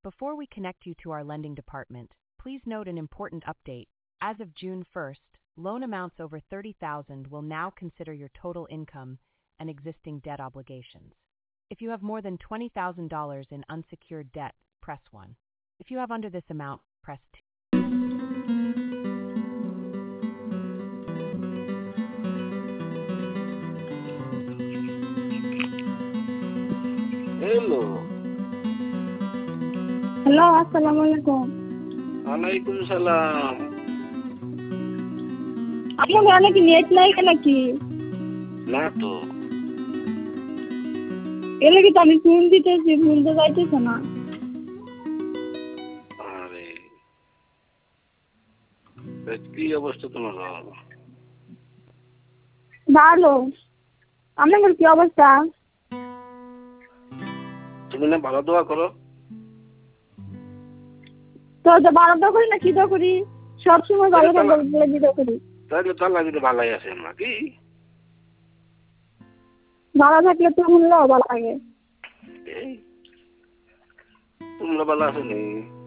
Before we connect you to our lending department, please note an important update. As of June 1st, loan amounts over $30,000 will now consider your total income and existing debt obligations. If you have more than $20,000 in unsecured debt, press 1. If you have under this amount, press 2. Hello. Hello, Assalamualaikum. Waalaikumsalam. আপনার গানে কি net নাই নাকি? না তো। এলে কি আমি ফোন দিতেছি, ফোন তো যাইতেছে না। আরে কি অবস্থা তোমার? ভালো। আপনার কি অবস্থা? তুমি না ভালো দোয়া করো? তো ভালো দোয়া করি না কি দোয়া করি? সবসময় ভালো দোয়া করি। তাহলে তো আল্লাহ যদি ভালোই আছেন নাকি? ভালো থাকলে তো মূল্য ভালো লাগে। তোমরা ভালো আছো নি?